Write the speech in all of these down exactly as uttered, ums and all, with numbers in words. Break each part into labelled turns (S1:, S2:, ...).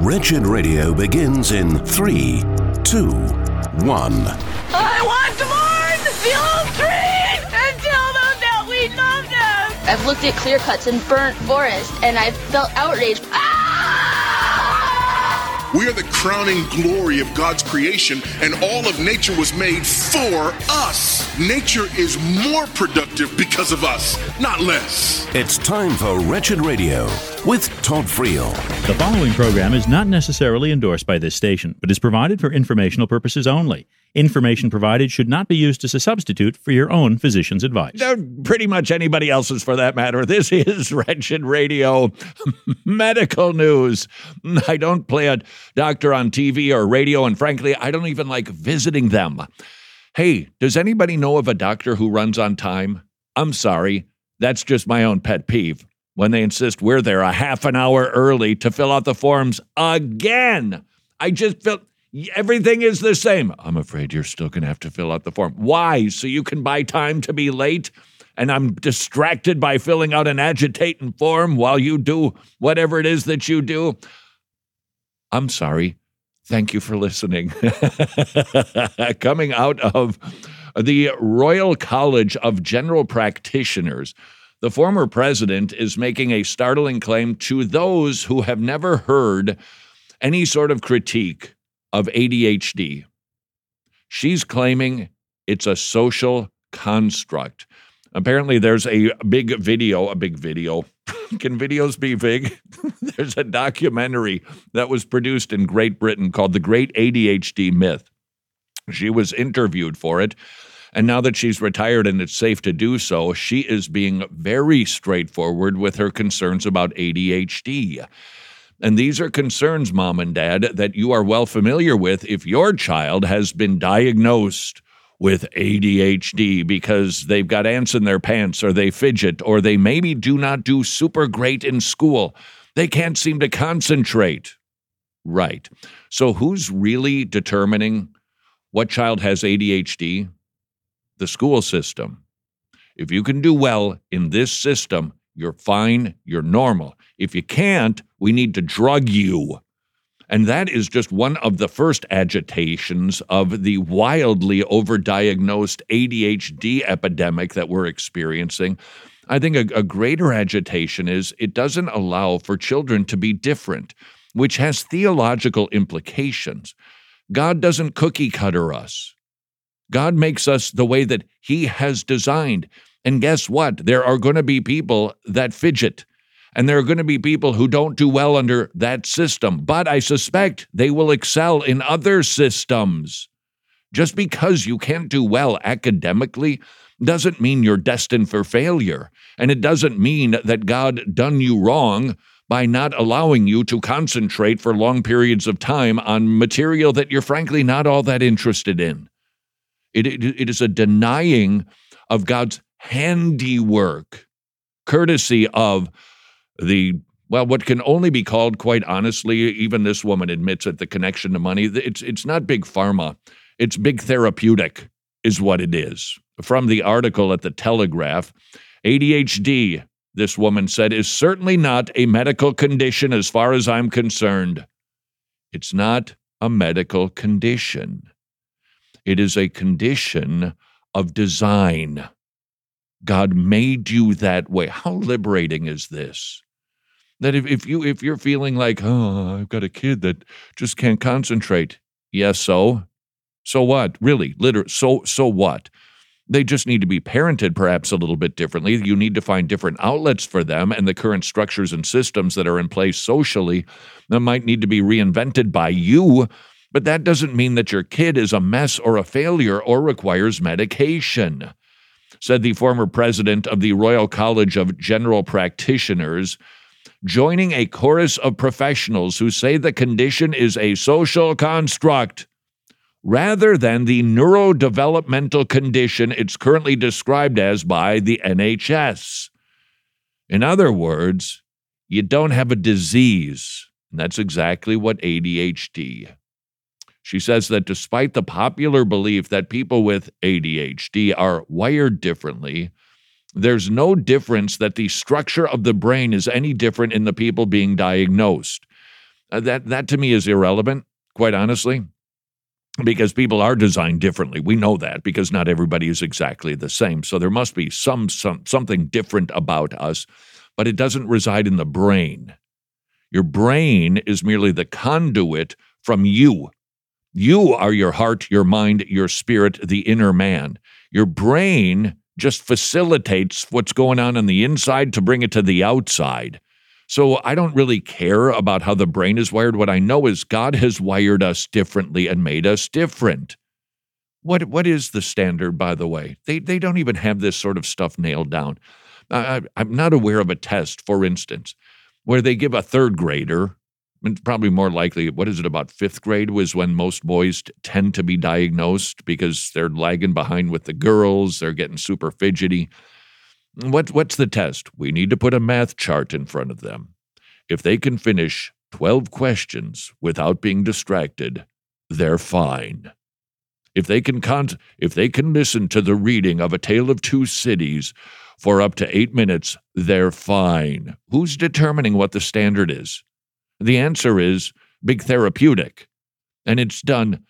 S1: Wretched Radio begins in three, two, one.
S2: I want to mourn the old trees and tell them that we love them.
S3: I've looked at clear cuts and burnt forest, and I've felt outraged. Ah!
S4: We are the crowning glory of God's creation, and all of nature was made for us. Nature is more productive because of us, not less.
S1: It's time for Wretched Radio with Todd Friel.
S5: The following program is not necessarily endorsed by this station, but is provided for informational purposes only. Information provided should not be used as a substitute for your own physician's advice.
S6: Uh, pretty much anybody else's for that matter. This is Wretched Radio medical news. I don't play a doctor on T V or radio, and frankly, I don't even like visiting them. Hey, does anybody know of a doctor who runs on time? I'm sorry, that's just my own pet peeve. When they insist we're there a half an hour early to fill out the forms again. I just feel... Everything is the same. I'm afraid you're still going to have to fill out the form. Why? So you can buy time to be late? And I'm distracted by filling out an agitating form while you do whatever it is that you do? I'm sorry. Thank you for listening. Coming out of the Royal College of General Practitioners, the former president is making a startling claim to those who have never heard any sort of critique of A D H D. She's claiming it's a social construct. Apparently there's a big video, a big video. Can videos be big? There's a documentary that was produced in Great Britain called The Great A D H D Myth. She was interviewed for it, and now that she's retired and it's safe to do so, she is being very straightforward with her concerns about A D H D. And these are concerns, Mom and Dad, that you are well familiar with if your child has been diagnosed with A D H D because they've got ants in their pants, or they fidget, or they maybe do not do super great in school. They can't seem to concentrate. Right. So who's really determining what child has A D H D? The school system. If you can do well in this system, you're fine, you're normal. If you can't, we need to drug you. And that is just one of the first agitations of the wildly overdiagnosed A D H D epidemic that we're experiencing. I think a, a greater agitation is it doesn't allow for children to be different, which has theological implications. God doesn't cookie cutter us. God makes us the way that He has designed. And guess what? There are going to be people that fidget. And there are going to be people who don't do well under that system, but I suspect they will excel in other systems. Just because you can't do well academically doesn't mean you're destined for failure, and it doesn't mean that God done you wrong by not allowing you to concentrate for long periods of time on material that you're frankly not all that interested in. It, it, it is a denying of God's handiwork, courtesy of the, well, what can only be called, quite honestly, even this woman admits it, the connection to money. It's it's not big pharma. It's big therapeutic is what it is. From the article at the Telegraph, A D H D, this woman said, is certainly not a medical condition as far as I'm concerned. It's not a medical condition. It is a condition of design. God made you that way. How liberating is this? That if, if you if you're feeling like, oh, I've got a kid that just can't concentrate. Yes, so? So what? Really, literally, so so what? They just need to be parented perhaps a little bit differently. You need to find different outlets for them, and the current structures and systems that are in place socially that might need to be reinvented by you. But that doesn't mean that your kid is a mess or a failure or requires medication, said the former president of the Royal College of General Practitioners, joining a chorus of professionals who say the condition is a social construct rather than the neurodevelopmental condition it's currently described as by the N H S. In other words, you don't have a disease, and that's exactly what A D H D. She says that despite the popular belief that people with A D H D are wired differently, there's no difference that the structure of the brain is any different in the people being diagnosed. Uh, that, that to me is irrelevant, quite honestly, because people are designed differently. We know that because not everybody is exactly the same. So there must be some, some something different about us, but it doesn't reside in the brain. Your brain is merely the conduit from you. You are your heart, your mind, your spirit, the inner man. Your brain just facilitates what's going on on the inside to bring it to the outside. So I don't really care about how the brain is wired. What I know is God has wired us differently and made us different. What What is the standard, by the way? They they don't even have this sort of stuff nailed down. I, I'm not aware of a test, for instance, where they give a third grader, and probably more likely, what is it, about fifth grade was when most boys t- tend to be diagnosed because they're lagging behind with the girls, they're getting super fidgety. What, what's the test? We need to put a math chart in front of them. If they can finish twelve questions without being distracted, they're fine. If they can con- if they can listen to the reading of A Tale of Two Cities for up to eight minutes, they're fine. Who's determining what the standard is? The answer is Big Therapeutic, and it's done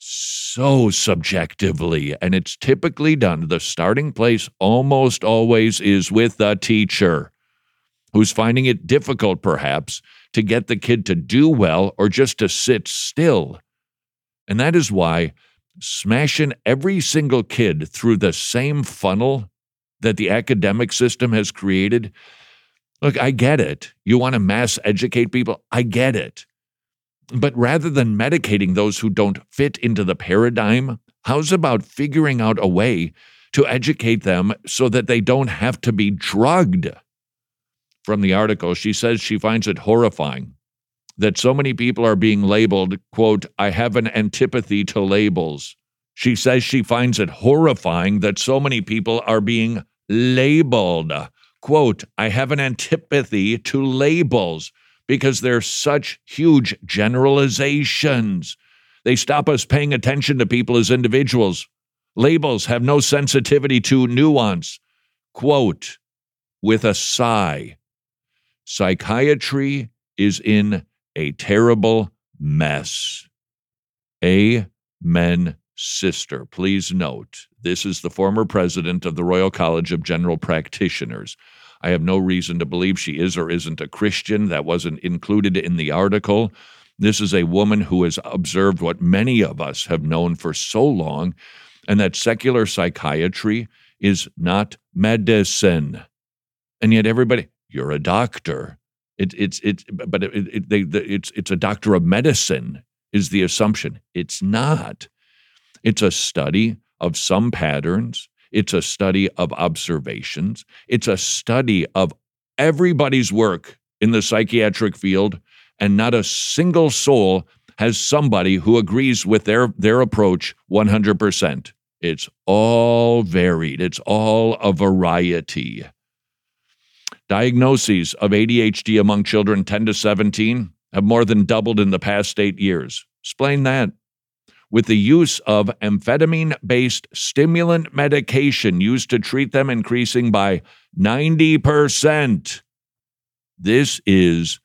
S6: so subjectively, and it's typically done. The starting place almost always is with the teacher, who's finding it difficult, perhaps, to get the kid to do well or just to sit still. And that is why smashing every single kid through the same funnel that the academic system has created, look, I get it. You want to mass educate people? I get it. But rather than medicating those who don't fit into the paradigm, how's about figuring out a way to educate them so that they don't have to be drugged? From the article, she says she finds it horrifying that so many people are being labeled, quote, I have an antipathy to labels. She says she finds it horrifying that so many people are being labeled, quote, I have an antipathy to labels, because they're such huge generalizations. They stop us paying attention to people as individuals. Labels have no sensitivity to nuance. Quote, with a sigh, psychiatry is in a terrible mess. Amen, sister. Please note, this is the former president of the Royal College of General Practitioners. I have no reason to believe she is or isn't a Christian. That wasn't included in the article. This is a woman who has observed what many of us have known for so long, and that secular psychiatry is not medicine. And yet everybody, you're a doctor. It, it's it's but it, it, they, it's it's a doctor of medicine is the assumption. It's not. It's a study of some patterns. It's a study of observations. It's a study of everybody's work in the psychiatric field, and not a single soul has somebody who agrees with their, their approach one hundred percent. It's all varied. It's all a variety. Diagnoses of A D H D among children ten to seventeen have more than doubled in the past eight years. Explain that. With the use of amphetamine-based stimulant medication used to treat them increasing by ninety percent. This is,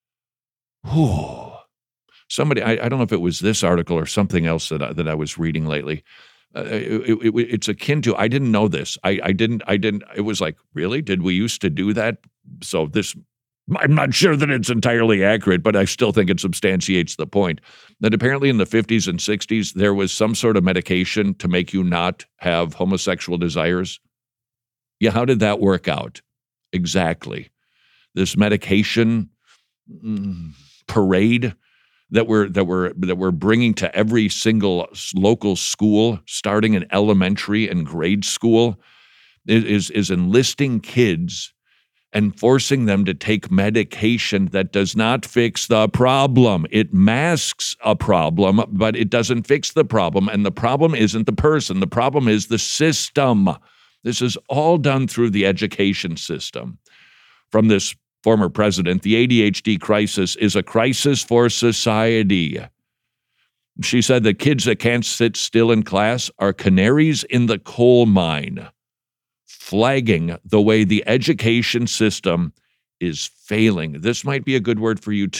S6: whew, somebody, I, I don't know if it was this article or something else that I, that I was reading lately. Uh, it, it, it's akin to, I didn't know this. I, I didn't, I didn't, it was like, really? Did we used to do that? So this, I'm not sure that it's entirely accurate, but I still think it substantiates the point that apparently in the fifties and sixties, there was some sort of medication to make you not have homosexual desires. Yeah, how did that work out? Exactly. This medication mm, parade that we're that we're that we're bringing to every single local school, starting in elementary and grade school, is is enlisting kids and forcing them to take medication that does not fix the problem. It masks a problem, but it doesn't fix the problem. And the problem isn't the person. The problem is the system. This is all done through the education system. From this former president, the A D H D crisis is a crisis for society. She said that kids that can't sit still in class are canaries in the coal mine, flagging the way the education system is failing. This might be a good word for you too.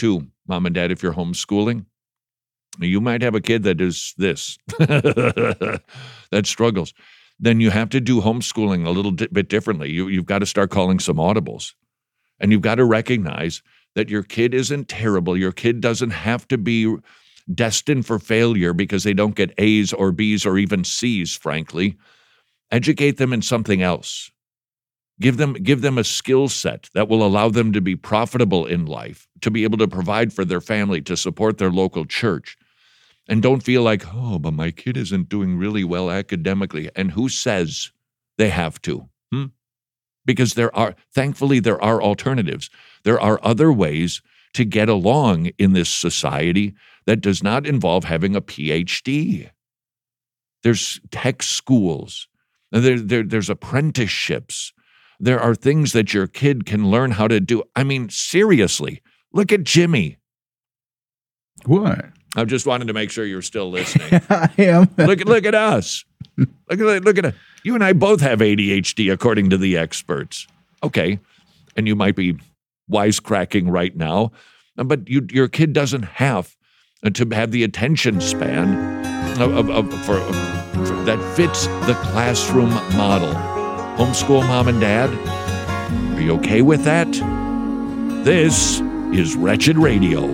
S6: Mom and Dad, if you're homeschooling, you might have a kid that is this, that struggles. Then you have to do homeschooling a little bit differently. You, you've got to start calling some audibles. And you've got to recognize that your kid isn't terrible. Your kid doesn't have to be destined for failure because they don't get A's or B's or even C's, frankly. Educate them in something else. Give them, give them a skill set that will allow them to be profitable in life, to be able to provide for their family, to support their local church. And don't feel like, oh, but my kid isn't doing really well academically. And who says they have to? Hmm? Because there are, thankfully, there are alternatives. There are other ways to get along in this society that does not involve having a P H D. There's tech schools. There, there, there's apprenticeships. There are things that your kid can learn how to do. I mean, seriously, look at Jimmy.
S7: What?
S6: I just wanted to make sure you're still listening.
S7: I am.
S6: Look at look at us. Look at look at you and I both have A D H D according to the experts. Okay, and you might be wisecracking right now, but you, your kid doesn't have to have the attention span of, of, of for, for that fits the classroom model. Homeschool mom and dad, are you okay with that? This is Wretched Radio.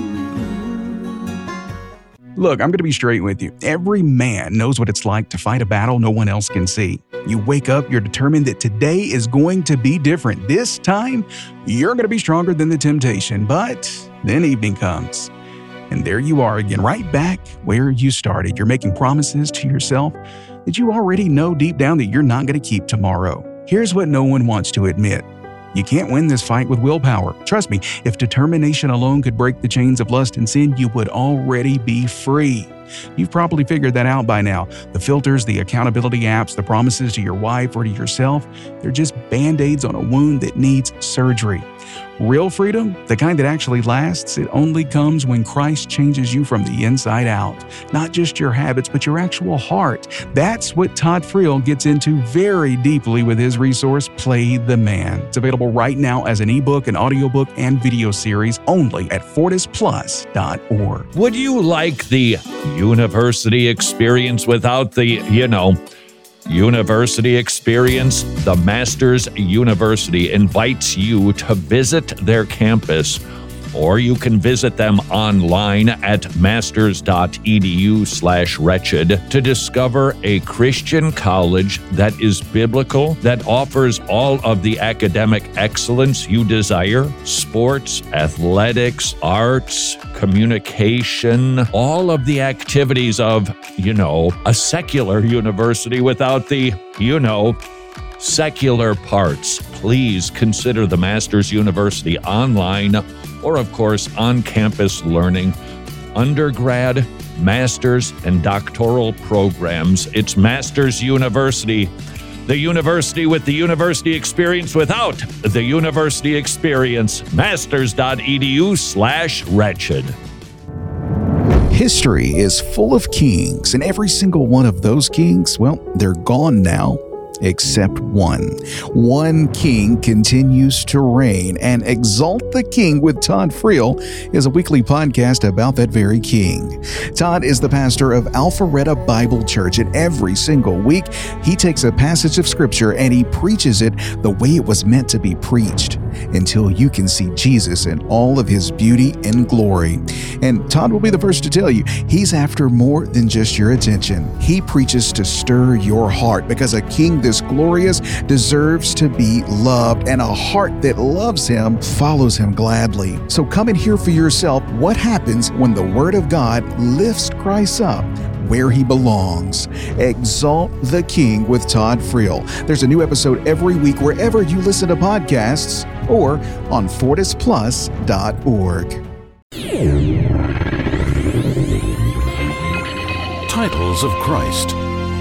S7: Look, I'm going to be straight with you. Every man knows what it's like to fight a battle no one else can see. You wake up, you're determined that today is going to be different. This time, you're going to be stronger than the temptation. But then evening comes, and there you are again, right back where you started. You're making promises to yourself that you already know deep down that you're not going to keep tomorrow. Here's what no one wants to admit. You can't win this fight with willpower. Trust me, if determination alone could break the chains of lust and sin, you would already be free. You've probably figured that out by now. The filters, the accountability apps, the promises to your wife or to yourself, they're just band-aids on a wound that needs surgery. Real freedom, the kind that actually lasts, it only comes when Christ changes you from the inside out. Not just your habits, but your actual heart. That's what Todd Friel gets into very deeply with his resource, Play the Man. It's available right now as an ebook, an audiobook, and video series only at fortis plus dot org.
S6: Would you like the university experience without the, you know, university experience? The Masters University invites you to visit their campus, or you can visit them online at masters.edu slash wretched to discover a Christian college that is biblical, that offers all of the academic excellence you desire: sports, athletics, arts, communication, all of the activities of, you know, a secular university without the, you know, secular parts. Please consider the Masters University online, or of course on-campus learning, undergrad, master's, and doctoral programs. It's Masters University, the university with the university experience without the university experience. Masters.edu slash wretched.
S8: History is full of kings, and every single one of those kings, well, they're gone now. Except one. One king continues to reign, and Exalt the King with Todd Friel is a weekly podcast about that very king. Todd is the pastor of Alpharetta Bible Church, and every single week he takes a passage of scripture and he preaches it the way it was meant to be preached, until you can see Jesus in all of his beauty and glory. And Todd will be the first to tell you, he's after more than just your attention. He preaches to stir your heart, because a king this glorious deserves to be loved, and a heart that loves him follows him gladly. So come and hear for yourself what happens when the Word of God lifts Christ up where he belongs. Exalt the King with Todd Friel. There's a new episode every week wherever you listen to podcasts, or on fortis plus dot org.
S1: Titles of Christ.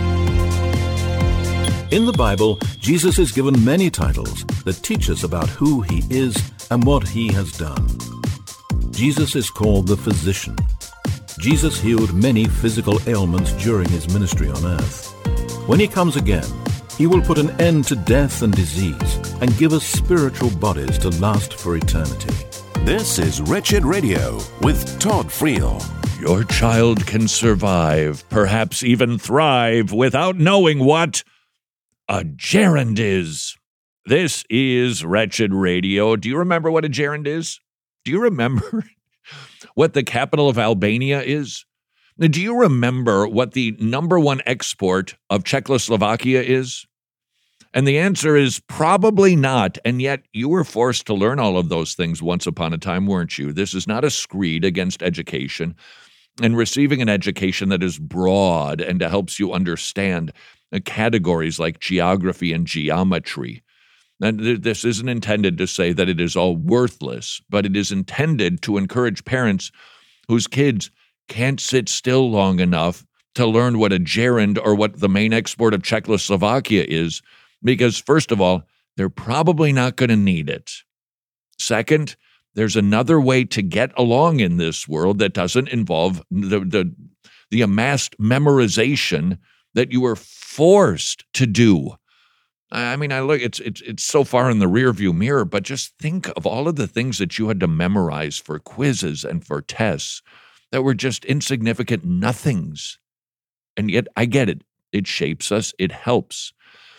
S9: In the Bible, Jesus is given many titles that teach us about who he is and what he has done. Jesus is called the Physician. Jesus healed many physical ailments during his ministry on earth. When he comes again, he will put an end to death and disease and give us spiritual bodies to last for eternity.
S1: This is Wretched Radio with Todd Friel.
S6: Your child can survive, perhaps even thrive, without knowing what a gerund is. This is Wretched Radio. Do you remember what a gerund is? Do you remember what the capital of Albania is? Do you remember what the number one export of Czechoslovakia is? And the answer is probably not, and yet you were forced to learn all of those things once upon a time, weren't you? This is not a screed against education, and receiving an education that is broad and helps you understand categories like geography and geometry. And th- this isn't intended to say that it is all worthless, but it is intended to encourage parents whose kids can't sit still long enough to learn what a gerund or what the main export of Czechoslovakia is, because first of all, they're probably not going to need it. Second, there's another way to get along in this world that doesn't involve the, the, the amassed memorization that you were forced to do. I mean, I look, it's it's it's so far in the rearview mirror, but just think of all of the things that you had to memorize for quizzes and for tests that were just insignificant nothings. And yet, I get it. It shapes us. It helps.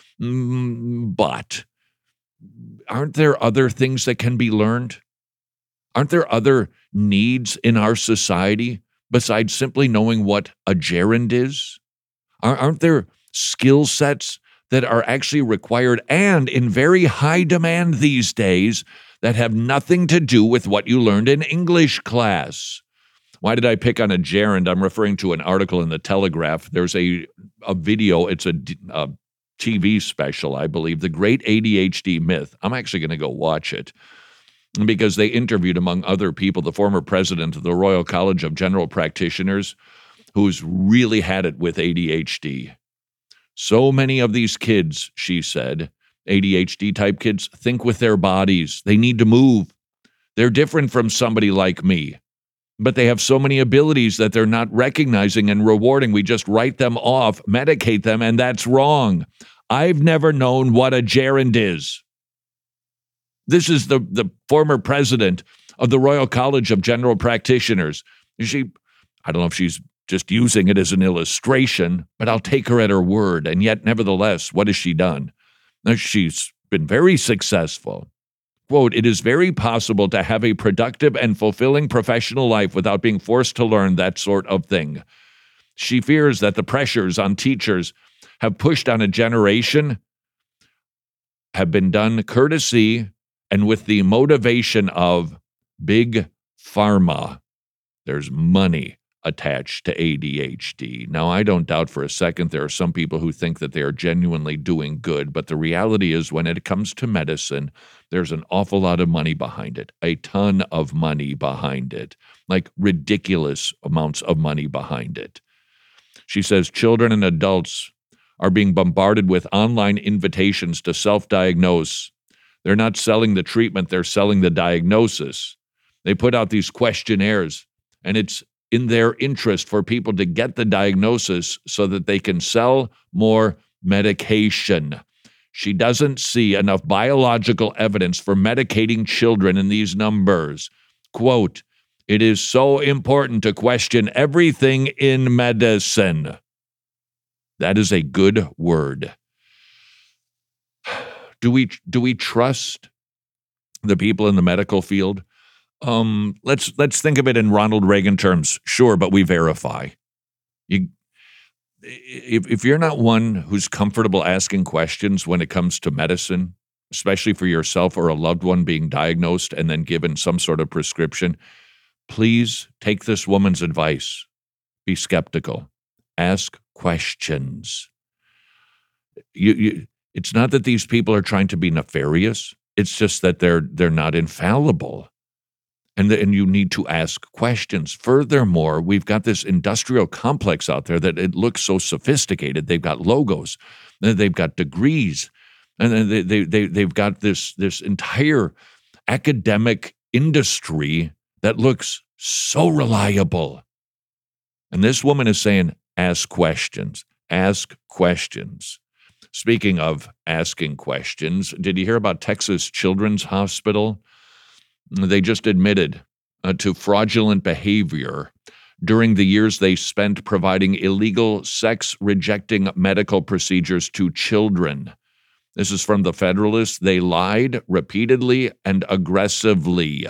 S6: Mm, but aren't there other things that can be learned? Aren't there other needs in our society besides simply knowing what a gerund is? Aren't there skill sets that are actually required and in very high demand these days that have nothing to do with what you learned in English class? Why did I pick on a gerund? I'm referring to an article in the Telegraph. There's a, a video. It's a, a T V special, I believe, The Great A D H D Myth. I'm actually going to go watch it because they interviewed, among other people, the former president of the Royal College of General Practitioners, who's really had it with A D H D. So many of these kids, she said, A D H D-type kids, think with their bodies. They need to move. They're different from somebody like me, but they have so many abilities that they're not recognizing and rewarding. We just write them off, medicate them, and that's wrong. I've never known what a gerund is. This is the, the former president of the Royal College of General Practitioners. She, I don't know if she's just using it as an illustration, but I'll take her at her word. And yet, nevertheless, what has she done? Now, she's been very successful. Quote, "It is very possible to have a productive and fulfilling professional life without being forced to learn that sort of thing. She fears that the pressures on teachers have pushed on a generation have been done courtesy and with the motivation of big pharma. There's money attached to A D H D. Now, I don't doubt for a second there are some people who think that they are genuinely doing good, but the reality is when it comes to medicine, there's an awful lot of money behind it, a ton of money behind it, like ridiculous amounts of money behind it." She says children and adults are being bombarded with online invitations to self-diagnose. They're not selling the treatment, they're selling the diagnosis. They put out these questionnaires, and it's in their interest for people to get the diagnosis so that they can sell more medication. She doesn't see enough biological evidence for medicating children in these numbers. Quote, "It is so important to question everything in medicine." That is a good word. Do we do we trust the people in the medical field? Um, let's let's think of it in Ronald Reagan terms. Sure, but we verify. You, if if you're not one who's comfortable asking questions when it comes to medicine, especially for yourself or a loved one being diagnosed and then given some sort of prescription, please take this woman's advice. Be skeptical. Ask questions. You, you, it's not that these people are trying to be nefarious. It's just that they're they're not infallible. And, the, and you need to ask questions. Furthermore, we've got this industrial complex out there that it looks so sophisticated. They've got logos, they've got degrees, and then they, they, they, they've got this, this entire academic industry that looks so reliable. And this woman is saying, ask questions, ask questions. Speaking of asking questions, did you hear about Texas Children's Hospital? They just admitted uh, to fraudulent behavior during the years they spent providing illegal sex-rejecting medical procedures to children. This is from the Federalist. They lied repeatedly and aggressively,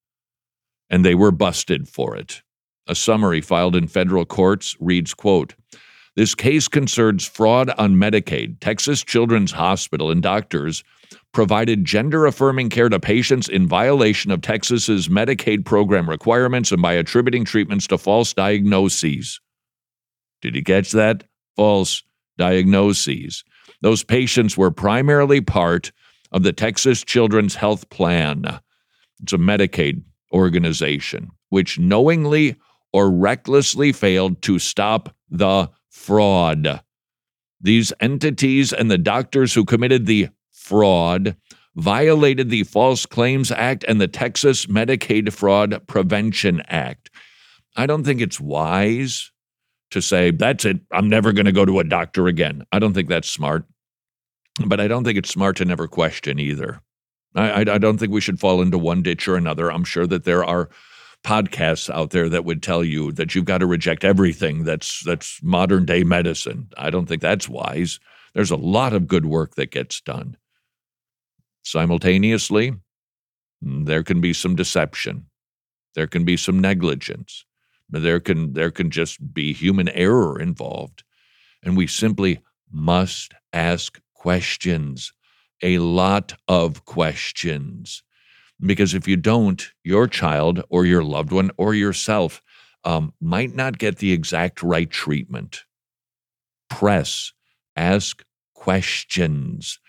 S6: and they were busted for it. A summary filed in federal courts reads, quote, "This case concerns fraud on Medicaid. Texas Children's Hospital and doctors provided gender-affirming care to patients in violation of Texas's Medicaid program requirements and by attributing treatments to false diagnoses." Did you catch that? False diagnoses. Those patients were primarily part of the Texas Children's Health Plan. It's a Medicaid organization, which knowingly or recklessly failed to stop the fraud. These entities and the doctors who committed the fraud violated the False Claims Act and the Texas Medicaid Fraud Prevention Act. I don't think it's wise to say, that's it, I'm never going to go to a doctor again. I don't think that's smart. But I don't think it's smart to never question either. I, I, I don't think we should fall into one ditch or another. I'm sure that there are podcasts out there that would tell you that you've got to reject everything that's that's modern day medicine. I don't think that's wise. There's a lot of good work that gets done. Simultaneously, there can be some deception. There can be some negligence. There can there can just be human error involved. And we simply must ask questions, a lot of questions. Because if you don't, your child or your loved one or yourself um, might not get the exact right treatment. Press, ask questions.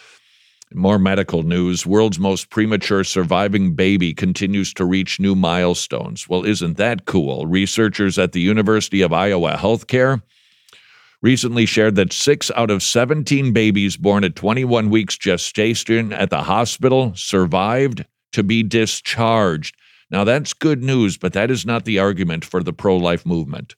S6: More medical news. World's most premature surviving baby continues to reach new milestones. Well, isn't that cool? Researchers at the University of Iowa Healthcare recently shared that six out of seventeen babies born at twenty-one weeks gestation at the hospital survived to be discharged. Now, that's good news, but that is not the argument for the pro-life movement.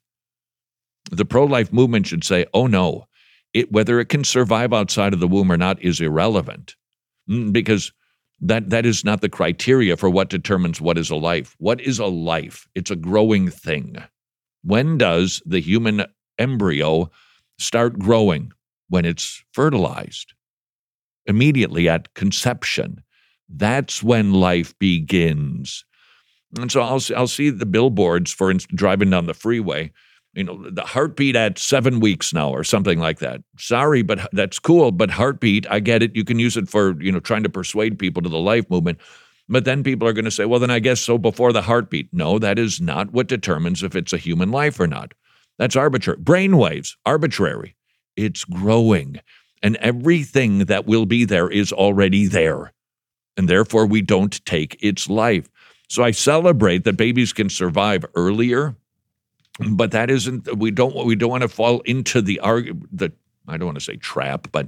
S6: The pro-life movement should say, oh no, it, whether it can survive outside of the womb or not is irrelevant, because that, that is not the criteria for what determines what is a life. What is a life? It's a growing thing. When does the human embryo start growing? When it's fertilized. Immediately at conception. That's when life begins. And so I'll, I'll see the billboards, for instance, driving down the freeway, you know, the heartbeat at seven weeks now or something like that. Sorry, but that's cool. But heartbeat, I get it. You can use it for, you know, trying to persuade people to the life movement. But then people are going to say, well, then I guess so before the heartbeat. No, that is not what determines if it's a human life or not. That's arbitrary. Brainwaves, arbitrary. It's growing. And everything that will be there is already there. And therefore, we don't take its life. So I celebrate that babies can survive earlier, but that isn't, we don't, we don't want to fall into the, the I don't want to say trap, but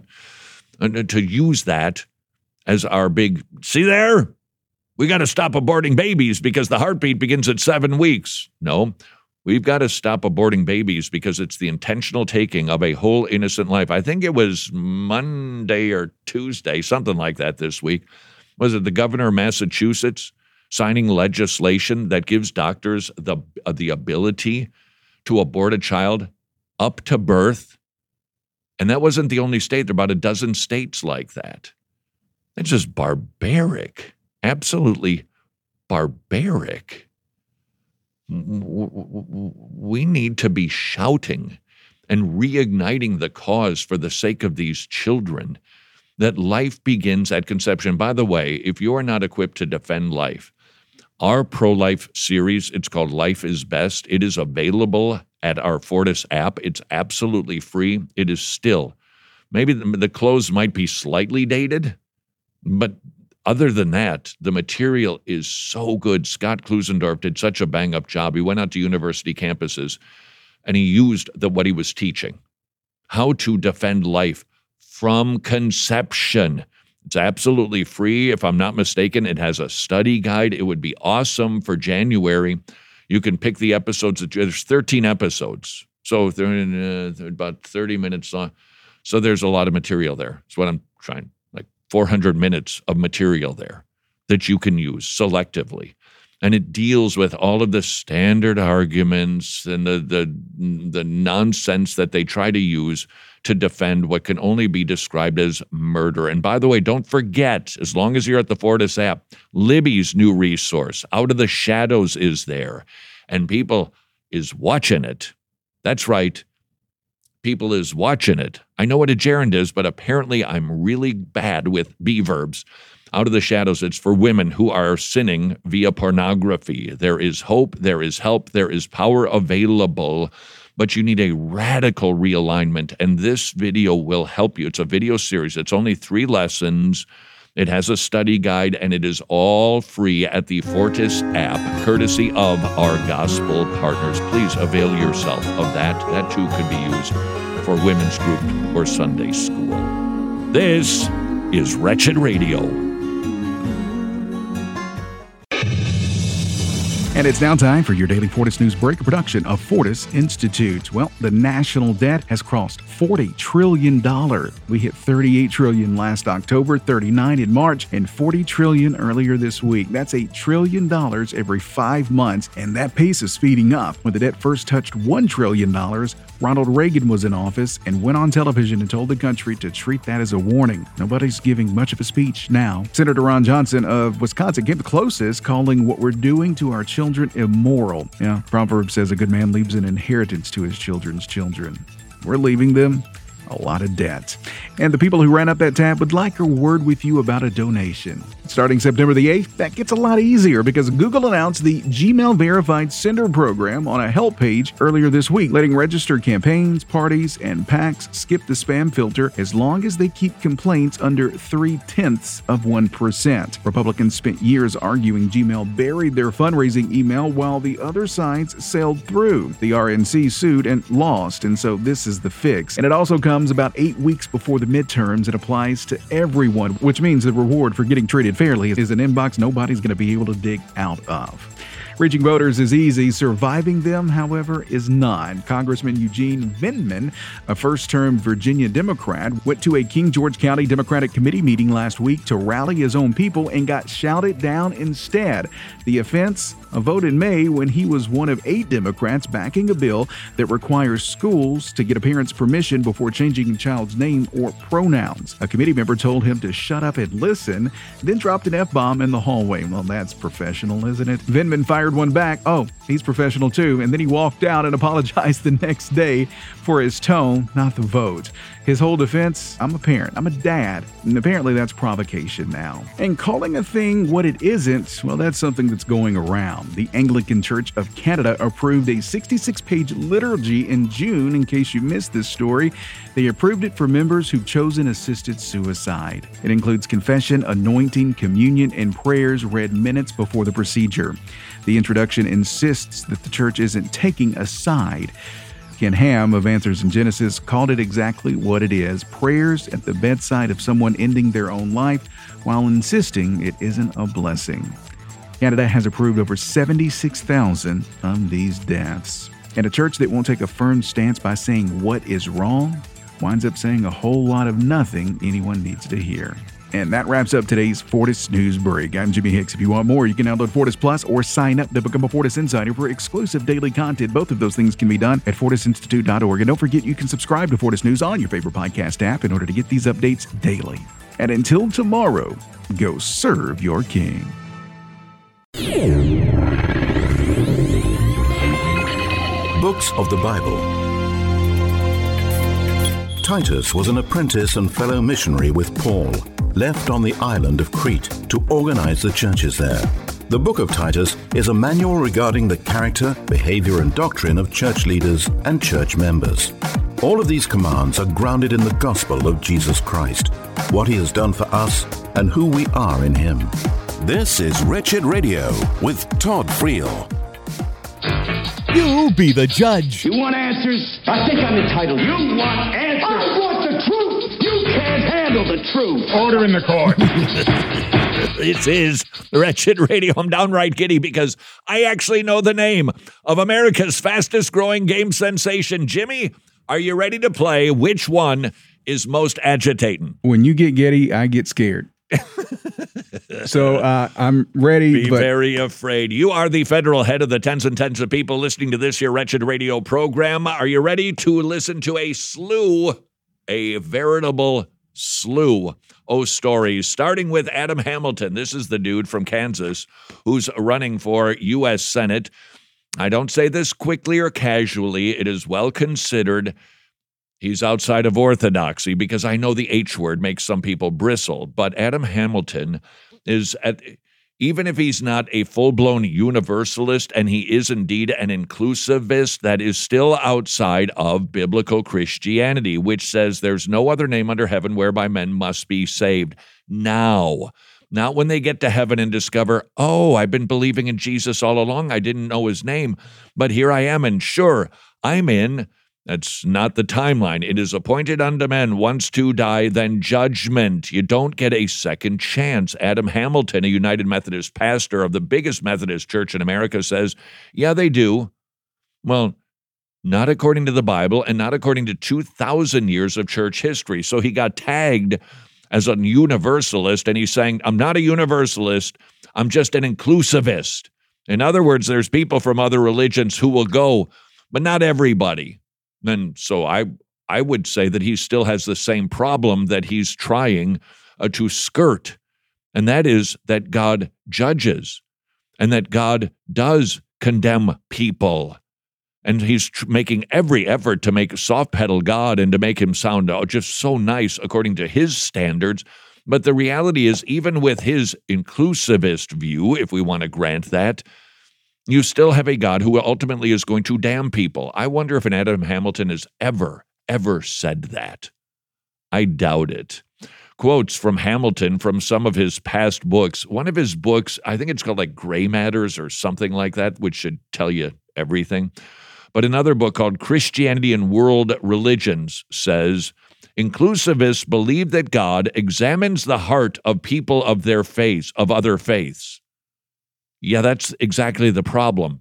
S6: to use that as our big, see there? We got to stop aborting babies because the heartbeat begins at seven weeks. No, we've got to stop aborting babies because it's the intentional taking of a whole innocent life. I think it was Monday or Tuesday, something like that this week. Was it the governor of Massachusetts signing legislation that gives doctors the uh, the ability to abort a child up to birth? And that wasn't the only state. There are about a dozen states like that. It's just barbaric, absolutely barbaric. We need to be shouting and reigniting the cause for the sake of these children, that life begins at conception. By the way, if you are not equipped to defend life, our pro-life series, it's called Life is Best. It is available at our Fortis app. It's absolutely free. It is still, maybe the, the clothes might be slightly dated, but other than that, the material is so good. Scott Klusendorf did such a bang-up job. He went out to university campuses, and he used the, what he was teaching, how to defend life from conception. It's absolutely free. If I'm not mistaken, it has a study guide. It would be awesome for January. You can pick the episodes. There's thirteen episodes. So they're, in, uh, they're about thirty minutes long. So there's a lot of material there. That's what I'm trying, like four hundred minutes of material there. that you can use selectively. And it deals with all of the standard arguments and the, the, the nonsense that they try to use to defend what can only be described as murder. And by the way, don't forget, as long as you're at the Fortis app, Libby's new resource, Out of the Shadows, is there. And people is watching it. That's right. People is watching it. I know what a gerund is, but apparently I'm really bad with be verbs. Out of the Shadows, it's for women who are sinning via pornography. There is hope, there is help, there is power available, but you need a radical realignment, and this video will help you. It's a video series. It's only three lessons. It has a study guide, and it is all free at the Fortis app, courtesy of our gospel partners. Please avail yourself of that. That, too, could be used for women's group or Sunday school. This is Wretched Radio.
S7: And it's now time for your daily Fortis News Break, a production of Fortis Institute. Well, the national debt has crossed forty trillion dollars. We hit thirty-eight trillion dollars last October, thirty-nine in March, and forty trillion dollars earlier this week. That's a trillion dollars every five months, and that pace is speeding up. When the debt first touched one trillion dollars, Ronald Reagan was in office and went on television and told the country to treat that as a warning. Nobody's giving much of a speech now. Senator Ron Johnson of Wisconsin came the closest, calling what we're doing to our children immoral. Yeah, Proverbs says a good man leaves an inheritance to his children's children. We're leaving them a lot of debt. And the people who ran up that tab would like a word with you about a donation. Starting September the eighth, that gets a lot easier because Google announced the Gmail Verified Sender program on a help page earlier this week, letting registered campaigns, parties, and PACs skip the spam filter as long as they keep complaints under three-tenths of one percent. Republicans spent years arguing Gmail buried their fundraising email while the other sites sailed through. The R N C sued and lost, and so this is the fix. And it also comes about eight weeks before the midterms. It applies to everyone, which means the reward for getting treated fairly is an inbox nobody's going to be able to dig out of. Reaching voters is easy. Surviving them, however, is not. Congressman Eugene Vindman, a first-term Virginia Democrat, went to a King George County Democratic Committee meeting last week to rally his own people and got shouted down instead. The offense? A vote in May when he was one of eight Democrats backing a bill that requires schools to get a parent's permission before changing a child's name or pronouns. A committee member told him to shut up and listen, then dropped an F-bomb in the hallway. Well, that's professional, isn't it? Vindman fired one back. Oh, he's professional too. And then he walked out and apologized the next day for his tone, not the vote. His whole defense, I'm a parent, I'm a dad, and apparently that's provocation now. And calling a thing what it isn't, well, that's something that's going around. The Anglican Church of Canada approved a sixty-six page liturgy in June. In case you missed this story, they approved it for members who've chosen assisted suicide. It includes confession, anointing, communion, and prayers read minutes before the procedure. The introduction insists that the church isn't taking a side. Ken Ham of Answers in Genesis called it exactly what it is, prayers at the bedside of someone ending their own life while insisting it isn't a blessing. Canada has approved over seventy-six thousand of these deaths. And a church that won't take a firm stance by saying what is wrong winds up saying a whole lot of nothing anyone needs to hear. And that wraps up today's Fortis News Break. I'm Jimmy Hicks. If you want more, you can download Fortis Plus or sign up to become a Fortis Insider for exclusive daily content. Both of those things can be done at fortis institute dot org. And don't forget, you can subscribe to Fortis News on your favorite podcast app in order to get these updates daily. And until tomorrow, go serve your King.
S9: Books of the Bible. Titus was an apprentice and fellow missionary with Paul, left on the island of Crete to organize the churches there. The book of Titus is a manual regarding the character, behavior, and doctrine of church leaders and church members. All of these commands are grounded in the gospel of Jesus Christ, what he has done for us, and who we are in him.
S1: This is Wretched Radio with Todd Friel.
S10: You be the judge.
S11: You want answers? I think I'm entitled. You want answers? I want the truth. You can't handle the truth.
S10: Order in the court.
S6: This is Wretched Radio. I'm downright giddy because I actually know the name of America's fastest growing game sensation. Jimmy, are you ready to play Which One is Most Agitating?
S7: When you get giddy, I get scared.
S12: So uh, I'm ready.
S6: Be
S12: but
S6: very afraid. You are the federal head of the tens and tens of people listening to this, your wretched radio program. Are you ready to listen to a slew, a veritable slew of stories, starting with Adam Hamilton? This is the dude from Kansas who's running for U S Senate. I don't say this quickly or casually. It is well considered. He's outside of orthodoxy because I know the H word makes some people bristle, but Adam Hamilton is, at, even if he's not a full-blown universalist, and he is indeed an inclusivist, that is still outside of biblical Christianity, which says there's no other name under heaven whereby men must be saved. Now, not when they get to heaven and discover, oh, I've been believing in Jesus all along. I didn't know his name, but here I am, and sure, I'm in. That's not the timeline. It is appointed unto men once to die, then judgment. You don't get a second chance. Adam Hamilton, a United Methodist pastor of the biggest Methodist church in America, says, yeah, they do. Well, not according to the Bible and not according to two thousand years of church history. So he got tagged as a universalist, and he's saying, I'm not a universalist. I'm just an inclusivist. In other words, there's people from other religions who will go, but not everybody. And so I I would say that he still has the same problem that he's trying uh, to skirt, and that is that God judges and that God does condemn people. And he's tr- making every effort to make soft pedal God and to make him sound oh, just so nice according to his standards. But the reality is, even with his inclusivist view, if we want to grant that, you still have a God who ultimately is going to damn people. I wonder if an Adam Hamilton has ever, ever said that. I doubt it. Quotes from Hamilton from some of his past books. One of his books, I think it's called like Gray Matters or something like that, which should tell you everything. But another book called Christianity and World Religions says, inclusivists believe that God examines the heart of people of their faith, of other faiths. Yeah, that's exactly the problem,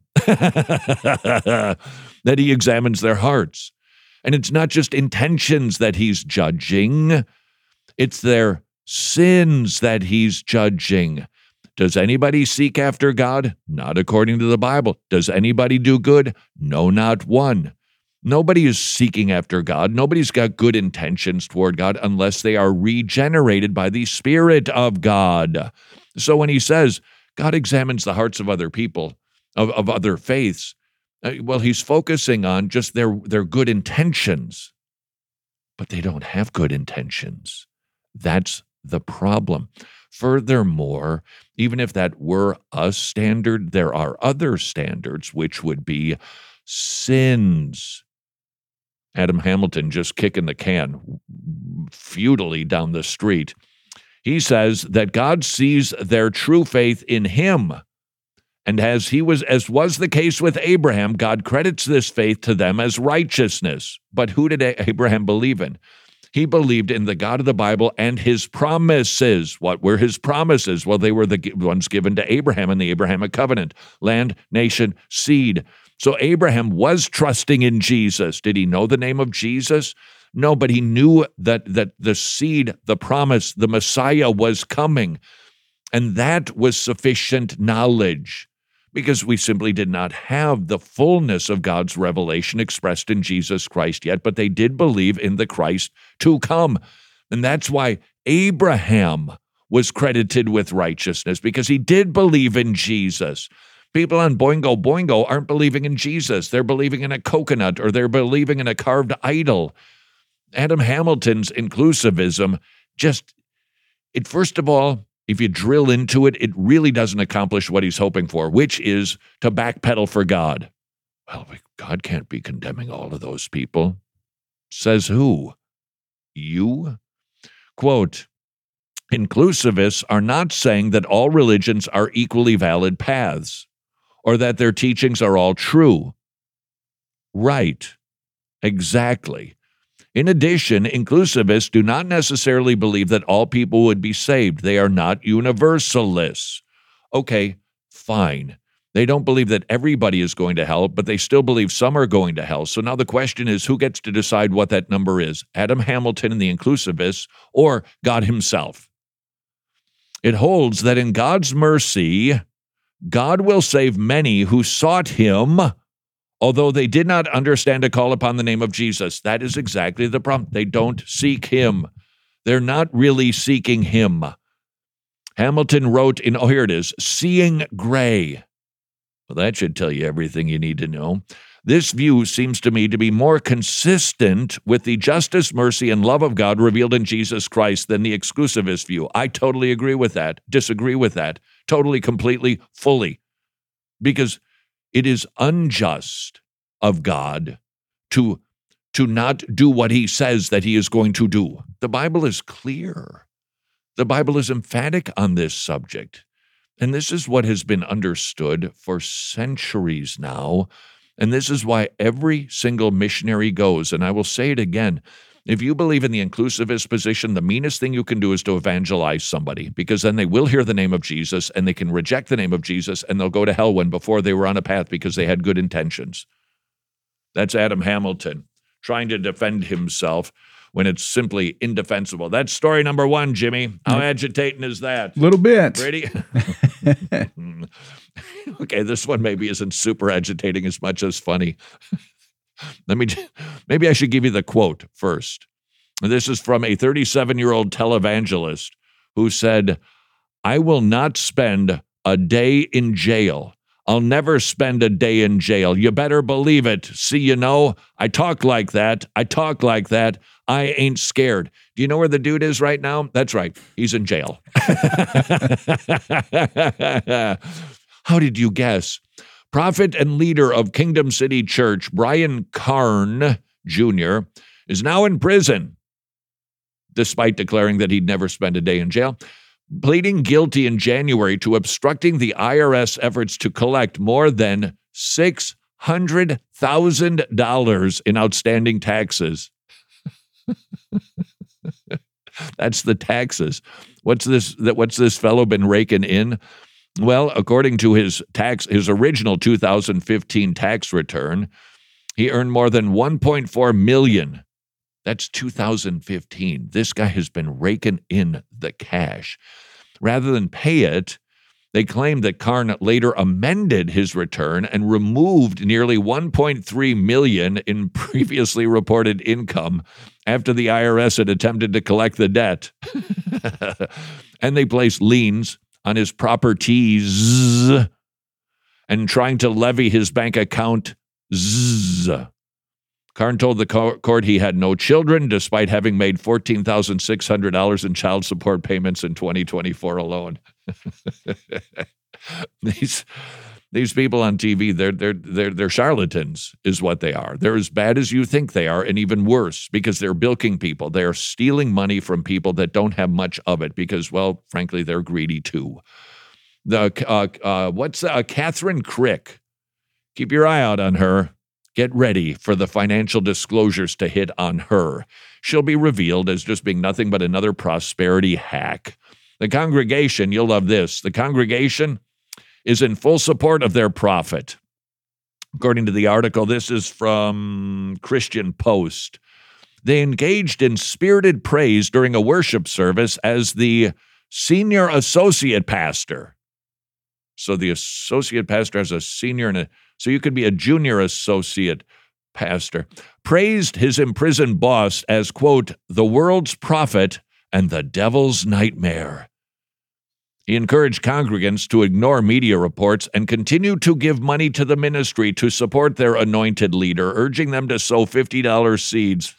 S6: that he examines their hearts. And it's not just intentions that he's judging, it's their sins that he's judging. Does anybody seek after God? Not according to the Bible. Does anybody do good? No, not one. Nobody is seeking after God. Nobody's got good intentions toward God unless they are regenerated by the Spirit of God. So when he says, God examines the hearts of other people, of, of other faiths, uh, well, he's focusing on just their, their good intentions, but they don't have good intentions. That's the problem. Furthermore, even if that were a standard, there are other standards, which would be sins. Adam Hamilton just kicking the can futilely down the street. He says that God sees their true faith in him. And as he was, as was the case with Abraham, God credits this faith to them as righteousness. But who did Abraham believe in? He believed in the God of the Bible and his promises. What were his promises? Well, they were the ones given to Abraham in the Abrahamic covenant: land, nation, seed. So Abraham was trusting in Jesus. Did he know the name of Jesus? No, but he knew that that the seed, the promise, the Messiah was coming. And that was sufficient knowledge, because we simply did not have the fullness of God's revelation expressed in Jesus Christ yet, but they did believe in the Christ to come. And that's why Abraham was credited with righteousness, because he did believe in Jesus. People on Boingo Boingo aren't believing in Jesus. They're believing in a coconut, or they're believing in a carved idol. Adam Hamilton's inclusivism just, it first of all, if you drill into it, it really doesn't accomplish what he's hoping for, which is to backpedal for God. Well, God can't be condemning all of those people. Says who? You? Quote, inclusivists are not saying that all religions are equally valid paths, or that their teachings are all true. Right. Exactly. In addition, inclusivists do not necessarily believe that all people would be saved. They are not universalists. Okay, fine. They don't believe that everybody is going to hell, but they still believe some are going to hell. So now the question is, who gets to decide what that number is? Adam Hamilton and the inclusivists, or God himself? It holds that in God's mercy, God will save many who sought him, although they did not understand to call upon the name of Jesus. That is exactly the problem. They don't seek him. They're not really seeking him. Hamilton wrote in, oh, here it is, Seeing Gray. Well, that should tell you everything you need to know. This view seems to me to be more consistent with the justice, mercy, and love of God revealed in Jesus Christ than the exclusivist view. I totally agree with that, disagree with that, totally, completely, fully, because it is unjust of God to, to not do what he says that he is going to do. The Bible is clear. The Bible is emphatic on this subject. And this is what has been understood for centuries now. And this is why every single missionary goes. And I will say it again. If you believe in the inclusivist position, the meanest thing you can do is to evangelize somebody, because then they will hear the name of Jesus and they can reject the name of Jesus and they'll go to hell when before they were on a path because they had good intentions. That's Adam Hamilton trying to defend himself when it's simply indefensible. That's story number one, Jimmy. How agitating is that?
S12: A little bit.
S6: Ready? Okay, this one maybe isn't super agitating as much as funny. Let me, maybe I should give you the quote first. This is from a thirty-seven-year-old televangelist who said, I will not spend a day in jail. I'll never spend a day in jail. You better believe it. See, you know, I talk like that. I talk like that. I ain't scared. Do you know where the dude is right now? That's right. He's in jail. How did you guess? Prophet and leader of Kingdom City Church, Brian Karn Junior, is now in prison, despite declaring that he'd never spend a day in jail, pleading guilty in January to obstructing the I R S efforts to collect more than six hundred thousand dollars in outstanding taxes. That's the taxes. What's this? What's this fellow been raking in? Well, according to his tax, his original two thousand fifteen tax return, he earned more than one point four million dollars. That's two thousand fifteen. This guy has been raking in the cash. Rather than pay it, they claim that Karn later amended his return and removed nearly one point three million dollars in previously reported income after the I R S had attempted to collect the debt. And they placed liens on his properties and trying to levy his bank account. Karn told the court he had no children, despite having made fourteen thousand six hundred dollars in child support payments in twenty twenty-four alone. these these people on T V, they're they're they're they're charlatans, is what they are. They're as bad as you think they are, and even worse, because they're bilking people. They are stealing money from people that don't have much of it, because, well, frankly, they're greedy too. The uh, uh, what's uh, Catherine Crick? Keep your eye out on her. Get ready for the financial disclosures to hit on her. She'll be revealed as just being nothing but another prosperity hack. The congregation, you'll love this, the congregation is in full support of their prophet. According to the article, this is from Christian Post. They engaged in spirited praise during a worship service as the senior associate pastor. So the associate pastor has a senior and a So you could be a junior associate pastor. Praised his imprisoned boss as, quote, the world's prophet and the devil's nightmare. He encouraged congregants to ignore media reports and continue to give money to the ministry to support their anointed leader, urging them to sow fifty dollars seeds.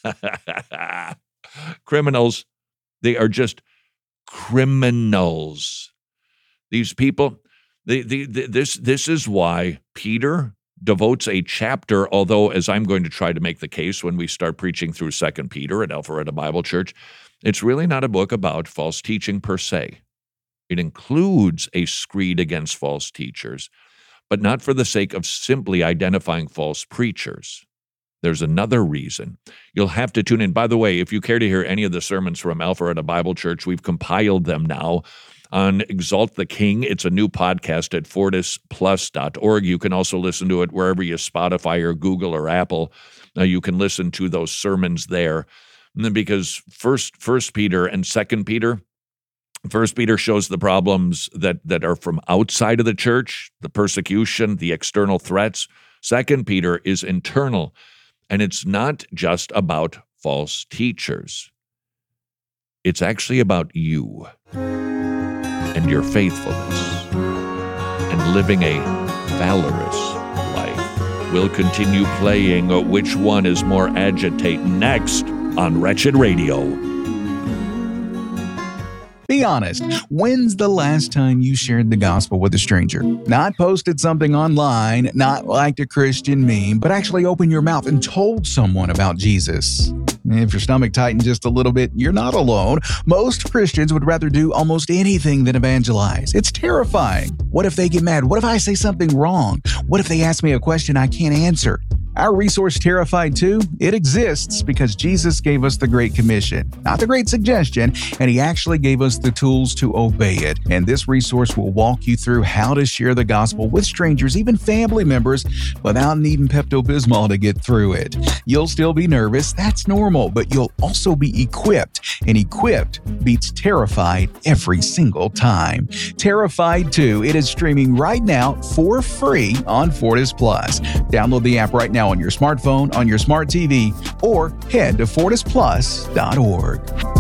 S6: Criminals. They are just criminals. These people... The, the, the, this this is why Peter devotes a chapter, although, as I'm going to try to make the case when we start preaching through Second Peter at Alpharetta Bible Church, it's really not a book about false teaching per se. It includes a screed against false teachers, but not for the sake of simply identifying false preachers. There's another reason. You'll have to tune in. By the way, if you care to hear any of the sermons from Alpharetta Bible Church, we've compiled them now on Exalt the King. It's a new podcast at fortis plus dot org. You can also listen to it wherever you Spotify or Google or Apple. Uh, you can listen to those sermons there. Because First, First Peter and Second Peter, First Peter shows the problems that, that are from outside of the church, the persecution, the external threats. Second Peter is internal, and it's not just about false teachers. It's actually about you and your faithfulness and living a valorous life. We'll continue playing Which One is More Agitating next on Wretched Radio.
S8: Be honest, when's the last time you shared the gospel with a stranger? Not posted something online, not liked a Christian meme, but actually opened your mouth and told someone about Jesus. If your stomach tightened just a little bit, you're not alone. Most Christians would rather do almost anything than evangelize. It's terrifying. What if they get mad? What if I say something wrong? What if they ask me a question I can't answer? Our resource, Terrified two, it exists because Jesus gave us the Great Commission, not the Great Suggestion, and he actually gave us the tools to obey it. And this resource will walk you through how to share the gospel with strangers, even family members, without needing Pepto-Bismol to get through it. You'll still be nervous, that's normal, but you'll also be equipped, and equipped beats terrified every single time. Terrified two, it is streaming right now for free on Fortis Plus. Download the app right now on your smartphone, on your smart T V, or head to fortis plus dot org.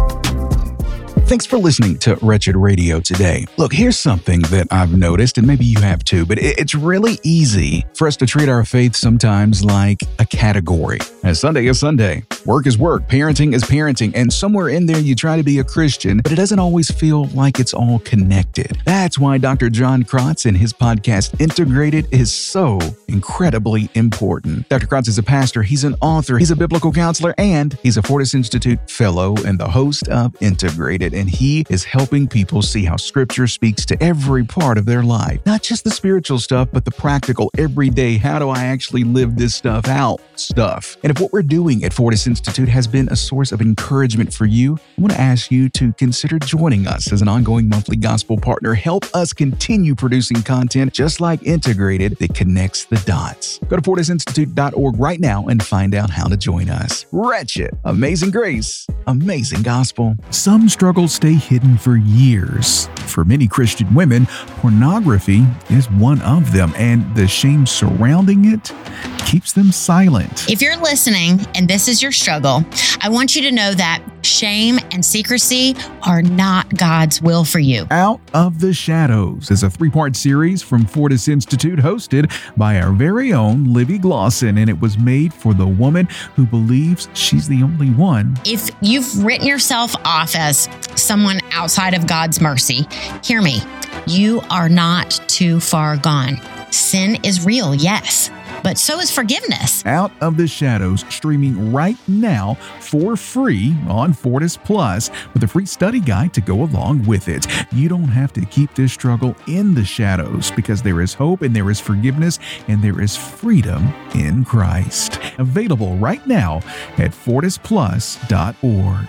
S8: Thanks for listening to Wretched Radio today. Look, here's something that I've noticed, and maybe you have too, but it's really easy for us to treat our faith sometimes like a category. And Sunday is Sunday. Work is work. Parenting is parenting. And somewhere in there, you try to be a Christian, but it doesn't always feel like it's all connected. That's why Doctor John Krotz and his podcast, Integrated, is so incredibly important. Doctor Krotz is a pastor, he's an author, he's a biblical counselor, and he's a Fortis Institute fellow and the host of Integrated. And he is helping people see how Scripture speaks to every part of their life. Not just the spiritual stuff, but the practical, everyday, how do I actually live this stuff out stuff. And if what we're doing at Fortis Institute has been a source of encouragement for you, I want to ask you to consider joining us as an ongoing monthly gospel partner. Help us continue producing content just like Integrated that connects the dots. Go to fortis institute dot org right now and find out how to join us. Wretched, amazing grace, amazing gospel.
S7: Some struggles stay hidden for years. For many Christian women, pornography is one of them, and the shame surrounding it keeps them silent.
S13: If you're listening and this is your struggle, I want you to know that shame and secrecy are not God's will for you.
S7: Out of the Shadows is a three-part series from Fortis Institute hosted by our very own Libby Glosson, and it was made for the woman who believes she's the only one.
S13: If you've written yourself off as someone outside of God's mercy, hear me. You are not too far gone. Sin is real, yes, but so is forgiveness.
S7: Out of the Shadows, streaming right now for free on Fortis Plus with a free study guide to go along with it. You don't have to keep this struggle in the shadows because there is hope and there is forgiveness and there is freedom in Christ. Available right now at fortis plus dot org.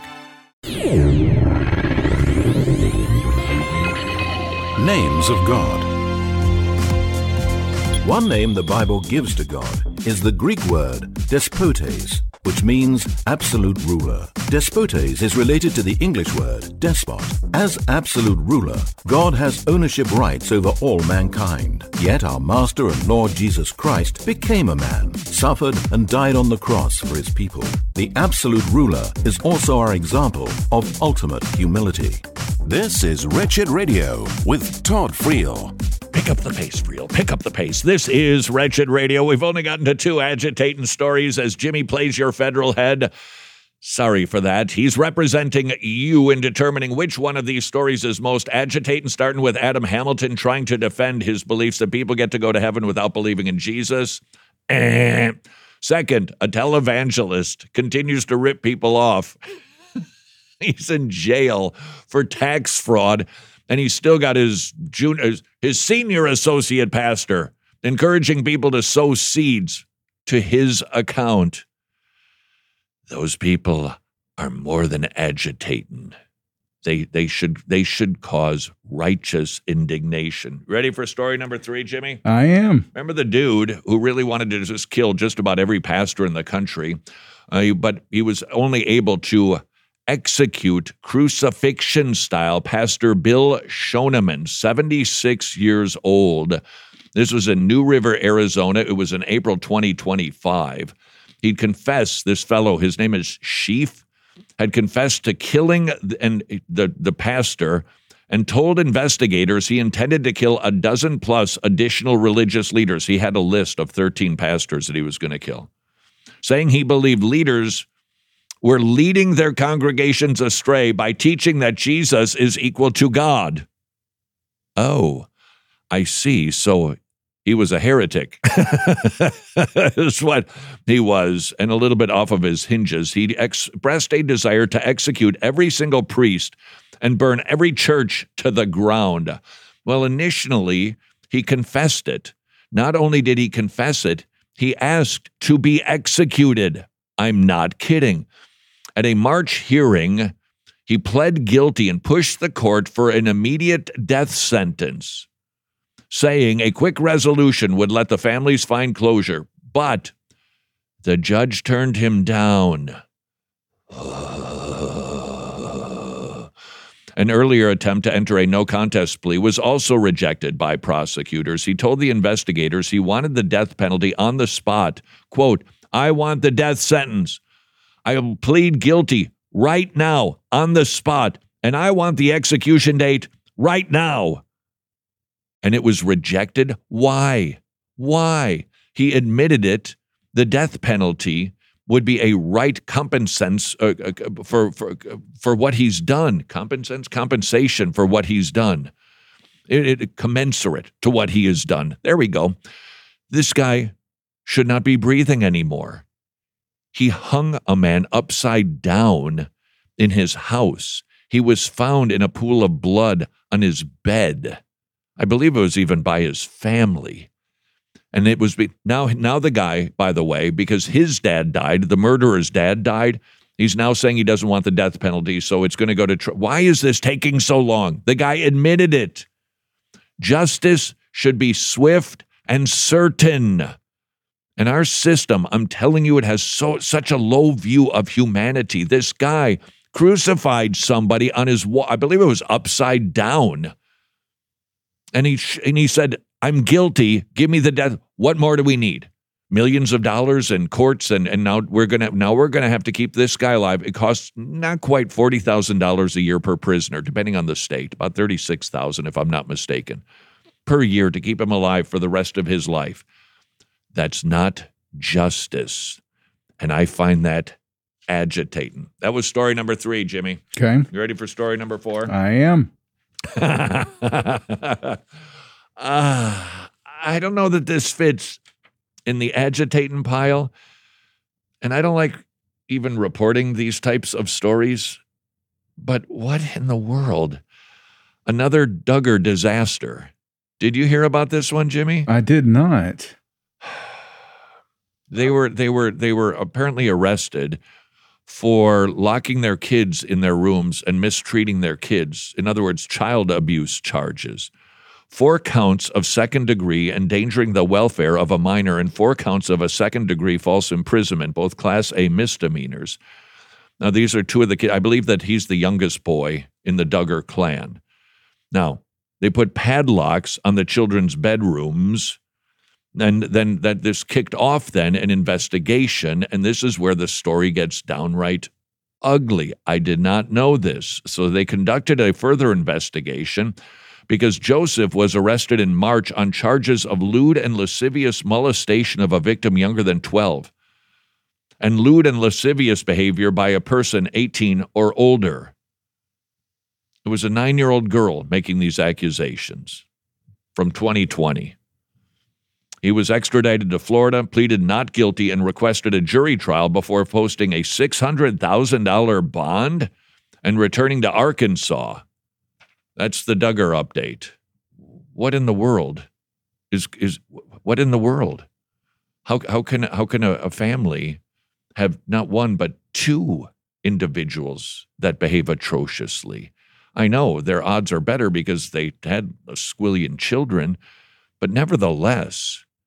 S9: Names of God. One name the Bible gives to God is the Greek word despotes, which means absolute ruler. Despotes is related to the English word despot. As absolute ruler, God has ownership rights over all mankind. Yet our Master and Lord Jesus Christ became a man, suffered and died on the cross for his people. The absolute ruler is also our example of ultimate humility.
S1: This is Wretched Radio with Todd Friel.
S6: Pick up the pace, Friel. Pick up the pace. This is Wretched Radio. We've only gotten to two agitating stories as Jimmy plays your federal head. Sorry for that. He's representing you in determining which one of these stories is most agitating, starting with Adam Hamilton trying to defend his beliefs that people get to go to heaven without believing in Jesus. Eh. Second, a televangelist continues to rip people off. He's in jail for tax fraud, and he's still got his junior, his senior associate pastor encouraging people to sow seeds to his account. Those people are more than agitating. They they should they should cause righteous indignation. Ready for story number three, Jimmy?
S12: I am.
S6: Remember the dude who really wanted to just kill just about every pastor in the country, uh, but he was only able to execute crucifixion-style Pastor Bill Shoneman, seventy-six years old. This was in New River, Arizona. It was in April twenty twenty-five. He'd confessed, this fellow, his name is Sheaf, had confessed to killing the, and the, the pastor and told investigators he intended to kill a dozen plus additional religious leaders. He had a list of thirteen pastors that he was going to kill, saying he believed leaders were leading their congregations astray by teaching that Jesus is equal to God. Oh, I see. So he was a heretic. That's what he was, and a little bit off of his hinges. He expressed a desire to execute every single priest and burn every church to the ground. Well, initially, he confessed it. Not only did he confess it, he asked to be executed. I'm not kidding. At a March hearing, he pled guilty and pushed the court for an immediate death sentence, saying a quick resolution would let the families find closure. But the judge turned him down. An earlier attempt to enter a no-contest plea was also rejected by prosecutors. He told the investigators he wanted the death penalty on the spot. Quote, I want the death sentence. I will plead guilty right now on the spot, and I want the execution date right now. And it was rejected. Why? Why? He admitted it. The death penalty would be a right compensance uh, uh, for, for, for what he's done. Compensance, compensation for what he's done. It, it commensurate to what he has done. There we go. This guy should not be breathing anymore. He hung a man upside down in his house. He was found in a pool of blood on his bed. I believe it was even by his family. And it was, be- now, now the guy, by the way, because his dad died, the murderer's dad died, he's now saying he doesn't want the death penalty, so it's going to go to trial. Why is this taking so long? The guy admitted it. Justice should be swift and certain. And our system, I'm telling you, it has so such a low view of humanity. This guy crucified somebody on his wall. I believe it was upside down. And he and he said, I'm guilty. Give me the death. What more do we need? Millions of dollars in courts, and, and now we're gonna now we're gonna have to keep this guy alive. It costs not quite forty thousand dollars a year per prisoner, depending on the state, about thirty-six thousand if I'm not mistaken, per year to keep him alive for the rest of his life. That's not justice. And I find that agitating. That was story number three, Jimmy.
S12: Okay.
S6: You ready for story number four?
S12: I am.
S6: uh, I don't know that this fits in the agitating pile. And I don't like even reporting these types of stories. But what in the world? Another Duggar disaster. Did you hear about this one, Jimmy?
S12: I did not.
S6: They were they were they were apparently arrested for locking their kids in their rooms and mistreating their kids. In other words, child abuse charges. Four counts of second-degree endangering the welfare of a minor and four counts of a second-degree false imprisonment, both Class A misdemeanors. Now, these are two of the kids. I believe that he's the youngest boy in the Duggar clan. Now, they put padlocks on the children's bedrooms. And then that this kicked off then an investigation, and this is where the story gets downright ugly. I did not know this. So they conducted a further investigation because Joseph was arrested in March on charges of lewd and lascivious molestation of a victim younger than twelve, and lewd and lascivious behavior by a person eighteen or older. It was a nine-year-old girl making these accusations from twenty twenty. He was extradited to Florida, pleaded not guilty, and requested a jury trial before posting a six hundred thousand dollars bond and returning to Arkansas. That's the Duggar update. What in the world is is what in the world? How how can how can a, a family have not one but two individuals that behave atrociously? I know their odds are better because they had a squillion children, but nevertheless,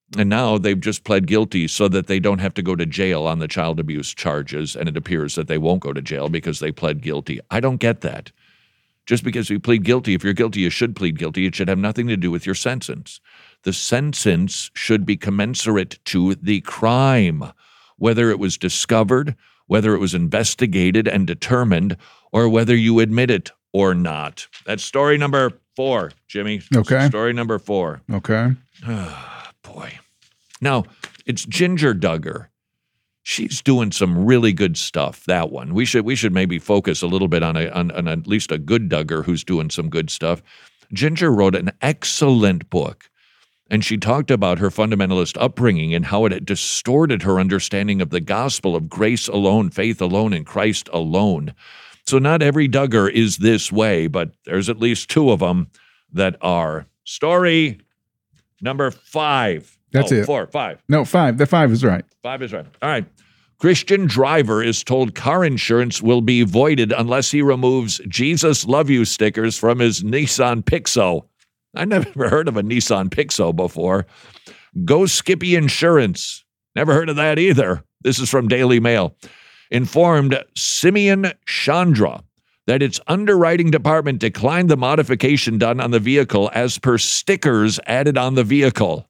S6: And now they've just pled guilty so that they don't have to go to jail on the child abuse charges. And it appears that they won't go to jail because they pled guilty. I don't get that. Just because you plead guilty, if you're guilty, you should plead guilty. It should have nothing to do with your sentence. The sentence should be commensurate to the crime, whether it was discovered, whether it was investigated and determined, or whether you admit it or not. That's story number four, Jimmy.
S12: Okay.
S6: Story number four.
S12: Okay.
S6: Boy. Now, it's Ginger Duggar. She's doing some really good stuff, that one. We should we should maybe focus a little bit on, a, on, on at least a good Duggar who's doing some good stuff. Ginger wrote an excellent book, and she talked about her fundamentalist upbringing and how it had distorted her understanding of the gospel of grace alone, faith alone, and Christ alone. So not every Duggar is this way, but there's at least two of them that are. Story number five.
S12: That's
S6: oh,
S12: it.
S6: Four, five.
S12: No, five. The five is right.
S6: Five is right. All right. Christian driver is told car insurance will be voided unless he removes Jesus Love You stickers from his Nissan Pixo. I never heard of a Nissan Pixo before. Go Skippy Insurance. Never heard of that either. This is from Daily Mail. Informed Simeon Chandra that its underwriting department declined the modification done on the vehicle as per stickers added on the vehicle.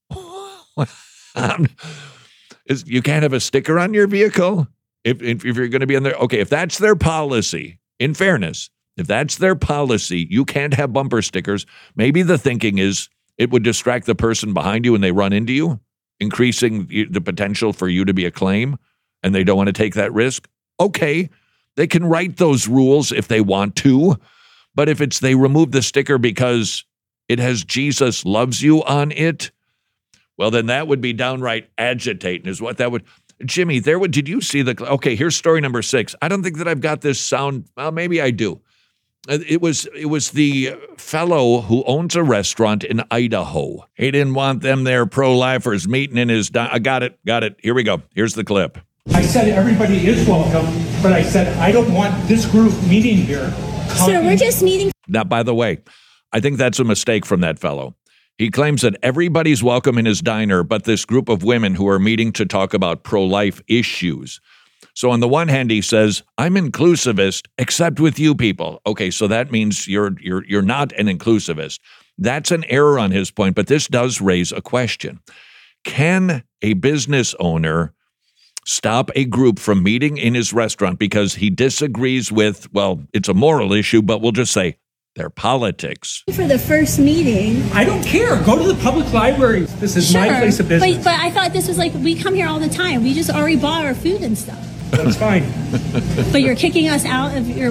S6: um, is, you can't have a sticker on your vehicle if, if, if you're going to be in there. Okay, if that's their policy, in fairness, if that's their policy, you can't have bumper stickers. Maybe the thinking is it would distract the person behind you when they run into you, increasing the potential for you to be a claim, and they don't want to take that risk. Okay, they can write those rules if they want to, but if it's they remove the sticker because it has Jesus Loves You on it, well, then that would be downright agitating is what that would. Jimmy, there would, did you see the, okay, here's story number six. I don't think that I've got this sound. Well, maybe I do. It was, it was the fellow who owns a restaurant in Idaho. He didn't want them there pro-lifers meeting in his, I got it, got it. Here we go. Here's the clip.
S14: I said everybody is welcome, but I said I don't want this group meeting here.
S15: So we're just meeting.
S6: Now, by the way, I think that's a mistake from that fellow. He claims that everybody's welcome in his diner, but this group of women who are meeting to talk about pro-life issues. So on the one hand, he says, I'm inclusivist, except with you people. Okay, so that means you're you're you're not an inclusivist. That's an error on his point, but this does raise a question. Can a business owner stop a group from meeting in his restaurant because he disagrees with, well, it's a moral issue, but we'll just say their politics?
S15: For the first meeting.
S14: I don't care. Go to the public library. This is
S15: Sure,
S14: my place of business.
S15: But, but I thought this was like, we come here all the time. We just already bought our food and stuff.
S14: That's fine.
S15: But you're kicking us out of your...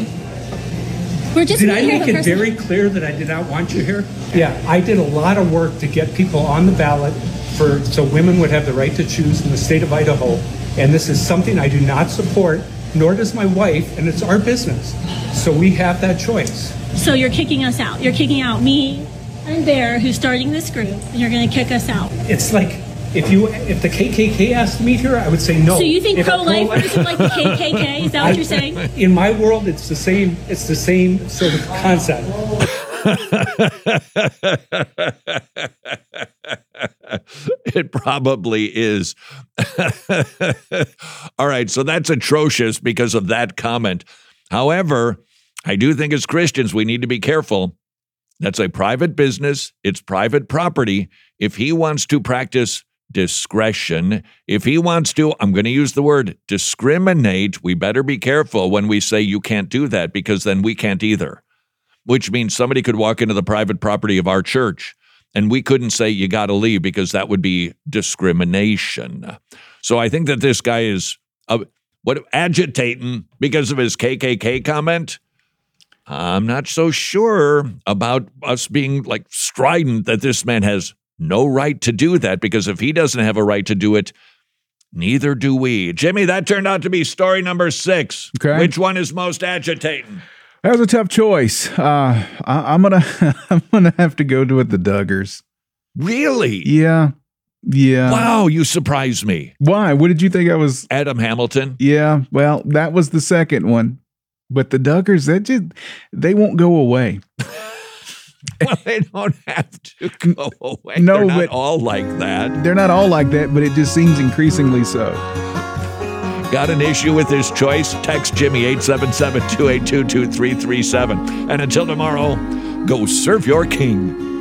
S15: We're just
S14: Did I
S15: meeting
S14: make
S15: the
S14: it
S15: person-
S14: very clear that I did not want you here? Yeah, I did a lot of work to get people on the ballot for so women would have the right to choose in the state of Idaho. And this is something I do not support, nor does my wife, and it's our business. So we have that choice.
S15: So you're kicking us out. You're kicking out me and Bear, who's starting this group, and you're going to kick us out.
S14: It's like if you if the K K K asked to meet here, I would say no.
S15: So you think
S14: If a
S15: pro-lifers are like the K K K? Is that what
S14: I-
S15: you're saying?
S14: In my world, it's the same. It's the same sort of concept.
S6: It probably is. All right, so that's atrocious because of that comment. However, I do think as Christians, we need to be careful. That's a private business. It's private property. If he wants to practice discretion, if he wants to, I'm going to use the word discriminate, we better be careful when we say you can't do that, because then we can't either. Which means somebody could walk into the private property of our church and we couldn't say you got to leave because that would be discrimination. So I think that this guy is uh, what agitating because of his K K K comment. I'm not so sure about us being like strident that this man has no right to do that, because if he doesn't have a right to do it, neither do we. Jimmy, that turned out to be story number six.
S12: Okay.
S6: Which one is most agitating?
S12: That was a tough choice. Uh, I, I'm gonna, I'm gonna have to go to it. The Duggars.
S6: Really?
S12: Yeah, yeah.
S6: Wow, you surprised me.
S12: Why? What did you think I was?
S6: Adam Hamilton.
S12: Yeah. Well, that was the second one, but the Duggars, that just they won't go away.
S6: Well, they don't have to go away.
S12: No,
S6: They're not
S12: but
S6: all like that.
S12: They're not all like that, but it just seems increasingly so.
S6: Got an issue with his choice? Text Jimmy eight seven seven, two eight two, two three three seven. And until tomorrow, go serve your king.